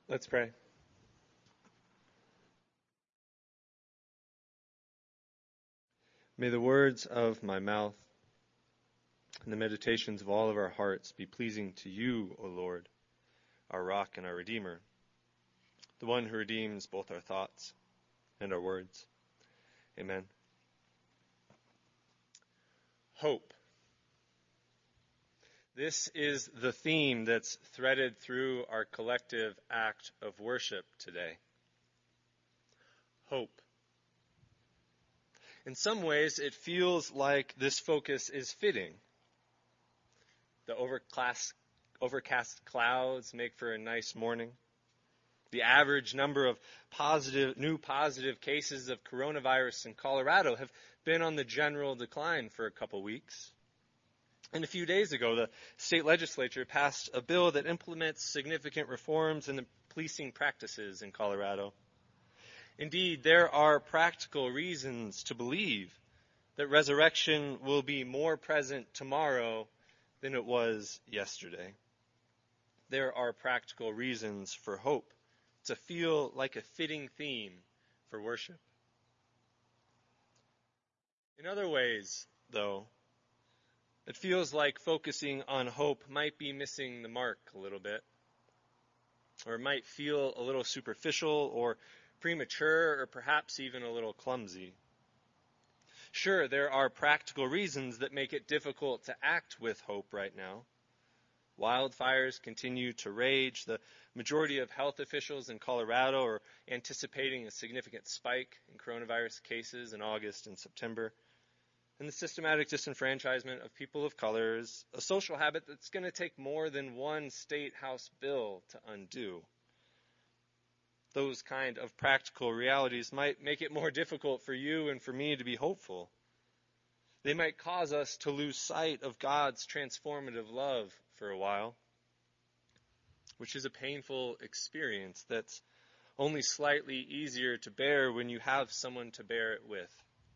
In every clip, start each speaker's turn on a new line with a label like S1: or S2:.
S1: Let's pray. May the words of my mouth and the meditations of all of our hearts be pleasing to you, O Lord, our rock and our Redeemer, the one who redeems both our thoughts and our words. Amen. Hope. This is the theme that's threaded through our collective act of worship today. Hope. In some ways, it feels like this focus is fitting. The overcast clouds make for a nice morning. The average number of new positive cases of coronavirus in Colorado have been on the general decline for a couple weeks. And a few days ago, the state legislature passed a bill that implements significant reforms in the policing practices in Colorado. Indeed, there are practical reasons to believe that resurrection will be more present tomorrow than it was yesterday. There are practical reasons for hope to feel like a fitting theme for worship. In other ways, though, it feels like focusing on hope might be missing the mark a little bit, or it might feel a little superficial or premature, or perhaps even a little clumsy. Sure, there are practical reasons that make it difficult to act with hope right now. Wildfires continue to rage. The majority of health officials in Colorado are anticipating a significant spike in coronavirus cases in August and September. And the systematic disenfranchisement of people of color is a social habit that's going to take more than one state House bill to undo. Those kind of practical realities might make it more difficult for you and for me to be hopeful. They might cause us to lose sight of God's transformative love for a while, which is a painful experience that's only slightly easier to bear when you have someone to bear it with.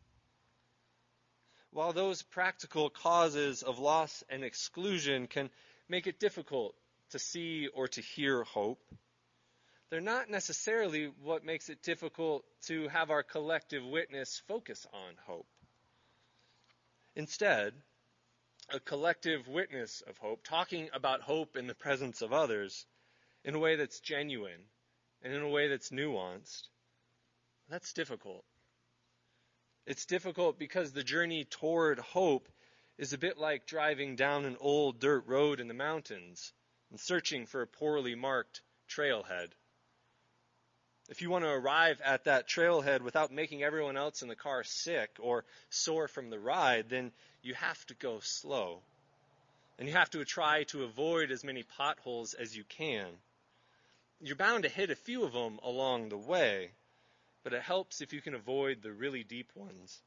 S1: While those practical causes of loss and exclusion can make it difficult to see or to hear hope, they're not necessarily what makes it difficult to have our collective witness focus on hope. Instead, a collective witness of hope, talking about hope in the presence of others in a way that's genuine and in a way that's nuanced, that's difficult. It's difficult because the journey toward hope is a bit like driving down an old dirt road in the mountains and searching for a poorly marked trailhead. If you want to arrive at that trailhead without making everyone else in the car sick or sore from the ride, then you have to go slow. And you have to try to avoid as many potholes as you can. You're bound to hit a few of them along the way, but it helps if you can avoid the really deep ones.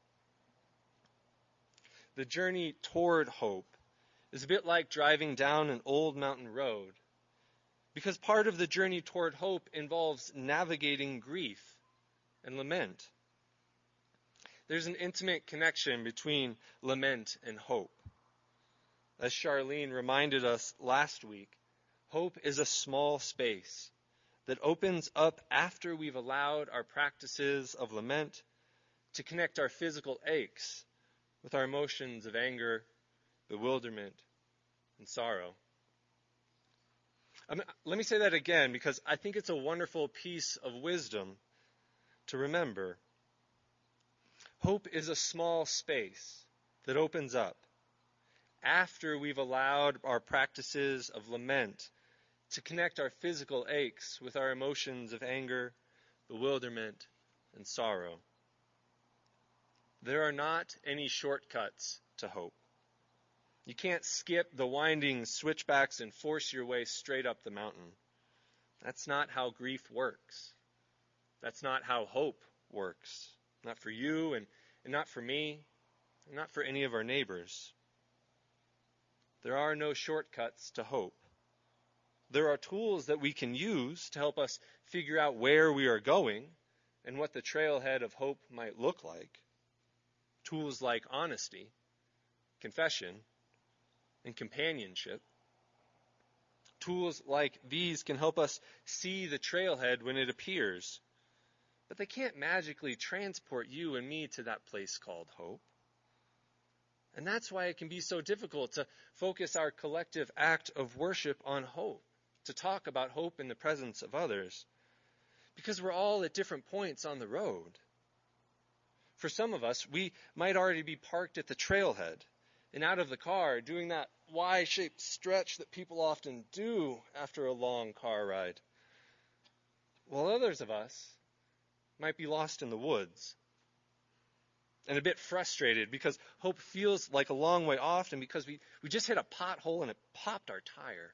S1: The journey toward hope is a bit like driving down an old mountain road, because part of the journey toward hope involves navigating grief and lament. There's an intimate connection between lament and hope. As Charlene reminded us last week, hope is a small space that opens up after we've allowed our practices of lament to connect our physical aches with our emotions of anger, bewilderment, and sorrow. Let me say that again, because I think it's a wonderful piece of wisdom to remember. Hope is a small space that opens up after we've allowed our practices of lament to connect our physical aches with our emotions of anger, bewilderment, and sorrow. There are not any shortcuts to hope. You can't skip the winding switchbacks and force your way straight up the mountain. That's not how grief works. That's not how hope works. Not for you and not for me, and not for any of our neighbors. There are no shortcuts to hope. There are tools that we can use to help us figure out where we are going and what the trailhead of hope might look like. Tools like honesty, confession, and companionship. Tools like these can help us see the trailhead when it appears, but they can't magically transport you and me to that place called hope. And that's why it can be so difficult to focus our collective act of worship on hope, to talk about hope in the presence of others, because we're all at different points on the road. For some of us, we might already be parked at the trailhead and out of the car doing that Y-shaped stretch that people often do after a long car ride, while others of us might be lost in the woods and a bit frustrated because hope feels like a long way off and because we just hit a pothole and it popped our tire.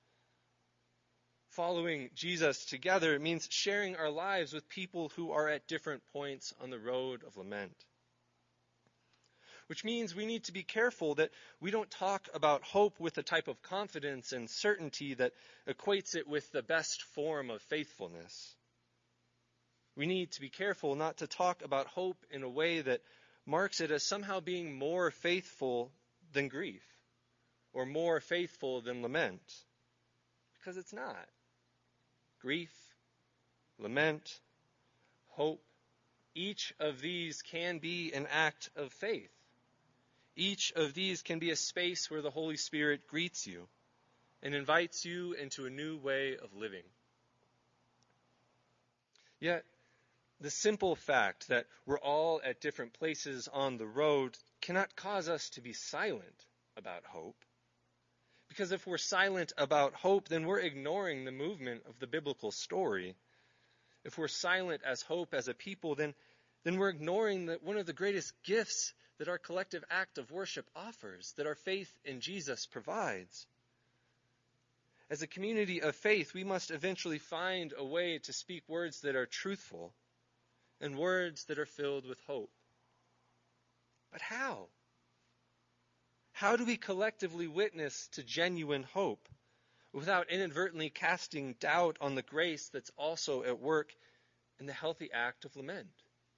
S1: Following Jesus together means sharing our lives with people who are at different points on the road of lament. Which means we need to be careful that we don't talk about hope with a type of confidence and certainty that equates it with the best form of faithfulness. We need to be careful not to talk about hope in a way that marks it as somehow being more faithful than grief or more faithful than lament, because it's not. Grief, lament, hope, each of these can be an act of faith. Each of these can be a space where the Holy Spirit greets you and invites you into a new way of living. Yet, the simple fact that we're all at different places on the road cannot cause us to be silent about hope. Because if we're silent about hope, then we're ignoring the movement of the biblical story. If we're silent as hope as a people, then we're ignoring that one of the greatest gifts that our collective act of worship offers, that our faith in Jesus provides. As a community of faith, we must eventually find a way to speak words that are truthful and words that are filled with hope. But how? How do we collectively witness to genuine hope without inadvertently casting doubt on the grace that's also at work in the healthy act of lament?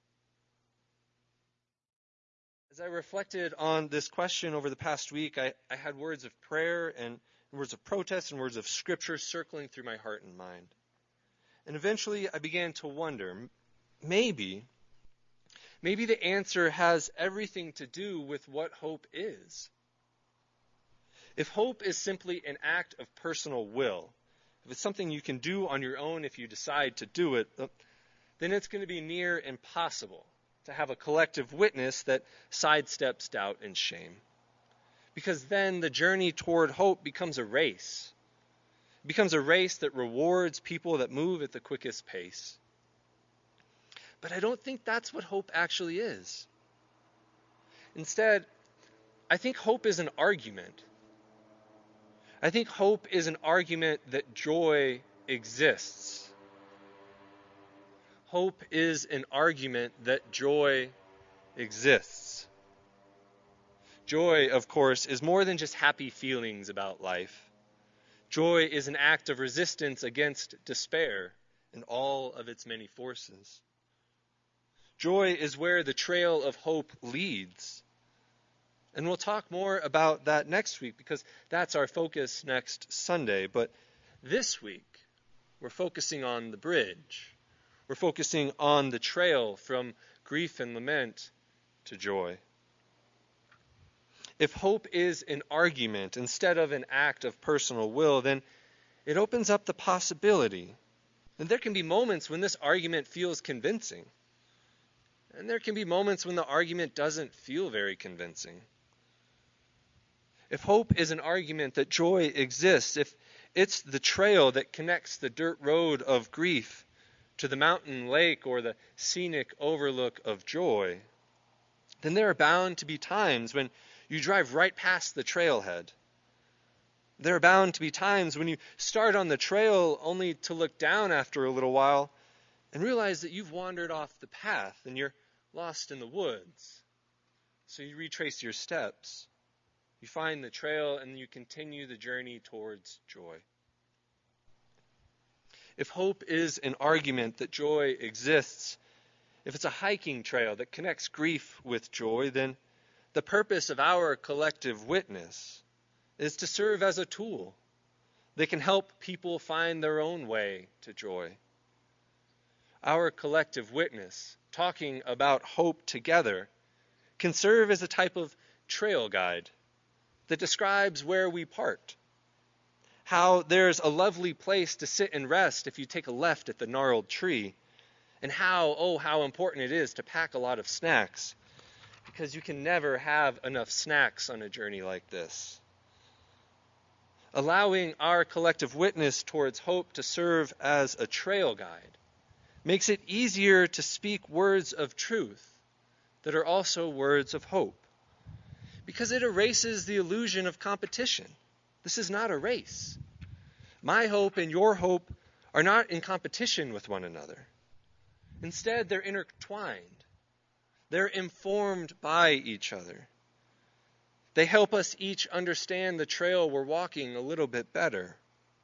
S1: As I reflected on this question over the past week, I had words of prayer and words of protest and words of scripture circling through my heart and mind. And eventually I began to wonder, maybe the answer has everything to do with what hope is. If hope is simply an act of personal will, if it's something you can do on your own if you decide to do it, then it's going to be near impossible to have a collective witness that sidesteps doubt and shame. Because then the journey toward hope becomes a race. It becomes a race that rewards people that move at the quickest pace. But I don't think that's what hope actually is. Instead, I think hope is an argument. I think hope is an argument that joy exists. Hope is an argument that joy exists. Joy, of course, is more than just happy feelings about life. Joy is an act of resistance against despair and all of its many forces. Joy is where the trail of hope leads. And we'll talk more about that next week because that's our focus next Sunday. But this week, we're focusing on the bridge. We're focusing on the trail from grief and lament to joy. If hope is an argument instead of an act of personal will, then it opens up the possibility that there can be moments when this argument feels convincing. And there can be moments when the argument doesn't feel very convincing. If hope is an argument that joy exists, if it's the trail that connects the dirt road of grief to the mountain lake or the scenic overlook of joy, then there are bound to be times when you drive right past the trailhead. There are bound to be times when you start on the trail only to look down after a little while and realize that you've wandered off the path and you're lost in the woods. So you retrace your steps. You find the trail and you continue the journey towards joy. If hope is an argument that joy exists, if it's a hiking trail that connects grief with joy, then the purpose of our collective witness is to serve as a tool They can help people find their own way to joy. Our collective witness, talking about hope together, can serve as a type of trail guide that describes where we parked, how there's a lovely place to sit and rest if you take a left at the gnarled tree, and how important it is to pack a lot of snacks, because you can never have enough snacks on a journey like this. Allowing our collective witness towards hope to serve as a trail guide makes it easier to speak words of truth that are also words of hope, because it erases the illusion of competition. This is not a race. My hope and your hope are not in competition with one another. Instead, they're intertwined. They're informed by each other. They help us each understand the trail we're walking a little bit better.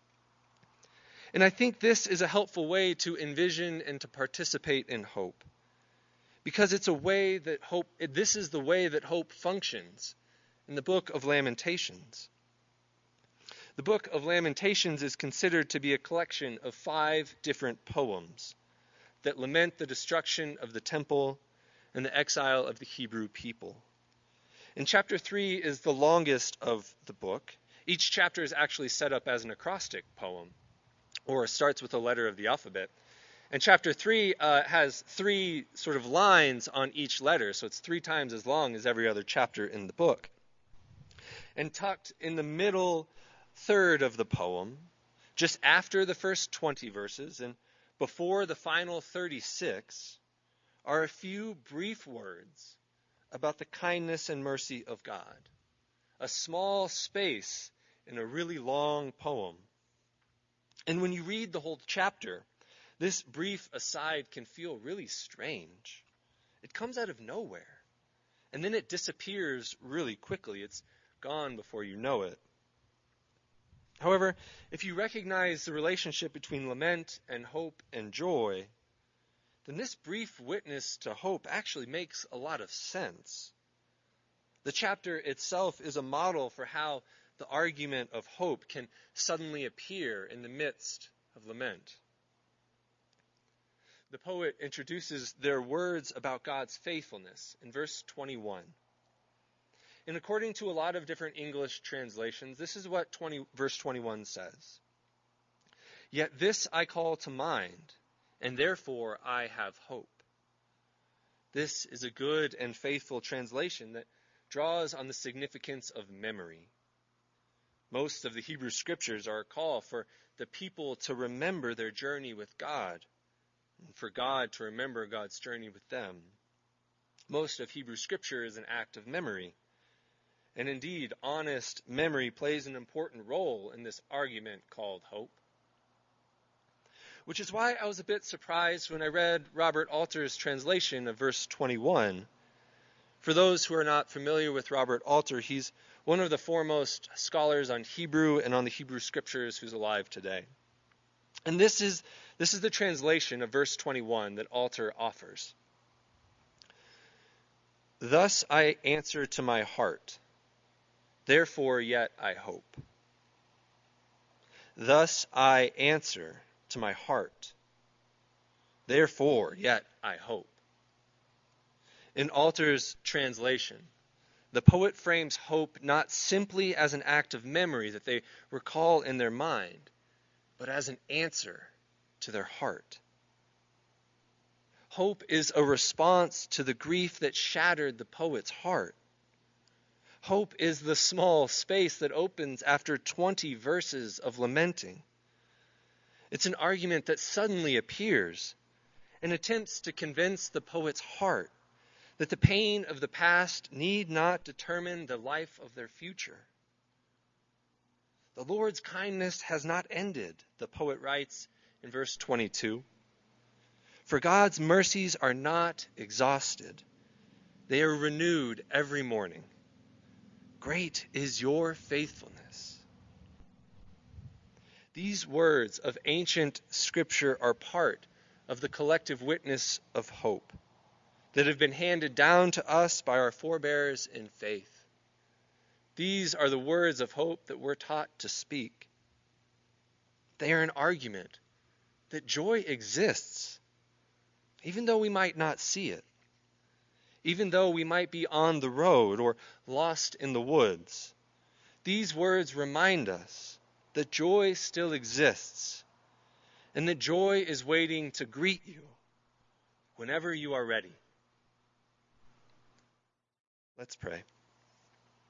S1: And I think this is a helpful way to envision and to participate in hope, because it's a way that this is the way that hope functions in the book of Lamentations. The book of Lamentations is considered to be a collection of 5 different poems that lament the destruction of the temple and the exile of the Hebrew people. And chapter 3 is the longest of the book. Each chapter is actually set up as an acrostic poem, or starts with a letter of the alphabet. And chapter 3 has 3 sort of lines on each letter, so it's 3 times as long as every other chapter in the book. And tucked in the middle third of the poem, just after the first 20 verses and before the final 36, are a few brief words about the kindness and mercy of God. A small space in a really long poem. And when you read the whole chapter, this brief aside can feel really strange. It comes out of nowhere, and then it disappears really quickly. It's gone before you know it. However, if you recognize the relationship between lament and hope and joy, then this brief witness to hope actually makes a lot of sense. The chapter itself is a model for how the argument of hope can suddenly appear in the midst of lament. The poet introduces their words about God's faithfulness in verse 21. And according to a lot of different English translations, this is what verse 21 says. Yet this I call to mind, and therefore I have hope. This is a good and faithful translation that draws on the significance of memory. Most of the Hebrew scriptures are a call for the people to remember their journey with God, and for God to remember God's journey with them. Most of Hebrew scripture is an act of memory. And indeed, honest memory plays an important role in this argument called hope. Which is why I was a bit surprised when I read Robert Alter's translation of verse 21. For those who are not familiar with Robert Alter, he's one of the foremost scholars on Hebrew and on the Hebrew scriptures who's alive today. And this is the translation of verse 21 that Alter offers. Thus I answer to my heart, therefore yet I hope. Thus I answer to my heart, therefore yet I hope. In Alter's translation, the poet frames hope not simply as an act of memory that they recall in their mind, but as an answer to their heart. Hope is a response to the grief that shattered the poet's heart. Hope is the small space that opens after 20 verses of lamenting. It's an argument that suddenly appears and attempts to convince the poet's heart that the pain of the past need not determine the life of their future. The Lord's kindness has not ended, the poet writes in verse 22. For God's mercies are not exhausted. They are renewed every morning. Great is your faithfulness. These words of ancient scripture are part of the collective witness of hope that have been handed down to us by our forebears in faith. These are the words of hope that we're taught to speak. They are an argument that joy exists, even though we might not see it, even though we might be on the road or lost in the woods. These words remind us that joy still exists, and that joy is waiting to greet you whenever you are ready. Let's pray.